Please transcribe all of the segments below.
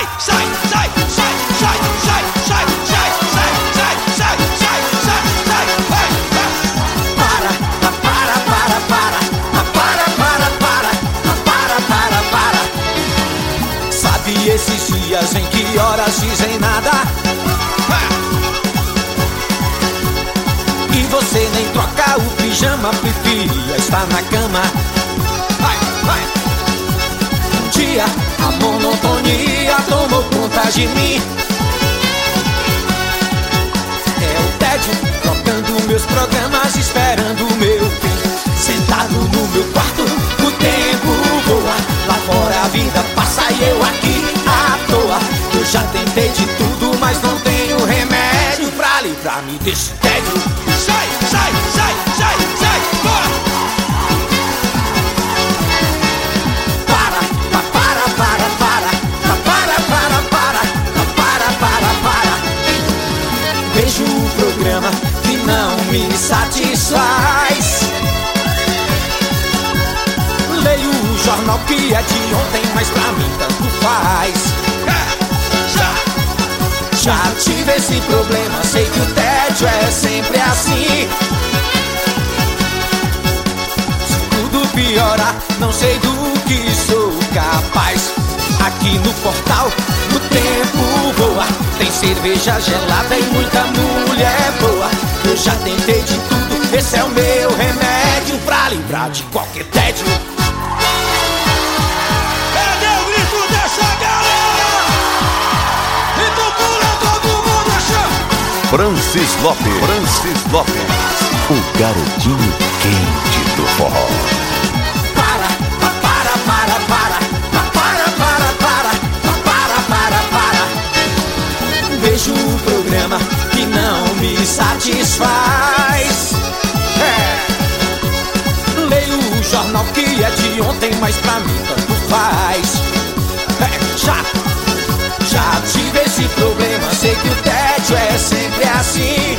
sai, sai, sai, sai, sai, sai, sai, sai, sai, sai, sai, sai, sai, sai, vai, vai. Para, para, para, para, para, para, para, para, para. Sabe esses dias em que horas dizem nada? E você nem troca o pijama, preferia estar na cama. Vai, vai. Um dia a monotonia tomou conta de mim. É o tédio trocando meus programas, esperando o meu fim. Sentado no meu quarto, o tempo voa. Lá fora a vida passa e eu aqui à toa. Eu já tentei de tudo, mas não tenho remédio pra livrar-me desse tédio. Sai, sai, sai, sai, sai, fora! Para, para, para, para, para, para, para. Vejo o programa que não me satisfaz. Leio o jornal que é de ontem, mas pra mim tanto faz. Já tive esse problema, sei que o tédio é sempre assim. Se tudo piorar, não sei do que sou capaz. Aqui no portal, o tempo voa. Tem cerveja gelada e muita mulher boa. Eu já tentei de tudo, esse é o meu remédio pra livrar de qualquer tédio. Cadê o grito dessa galera? Então pula todo mundo achando. Francis Lopes, o garotinho quente do forró. Para. Vejo o programa que não me satisfaz. Leio o jornal que é de ontem, mas pra mim tanto faz. Já tive esse problema, sei que o tédio é sempre assim.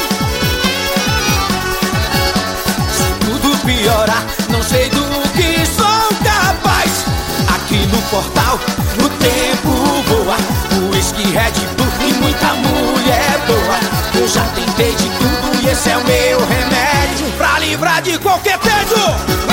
Se tudo piorar, não sei do que sou capaz. Aqui no portal, o tempo voa. O whisky, Red Bull e muita mulher boa. Eu já tentei de tudo e esse é o meu remédio pra livrar de qualquer tédio.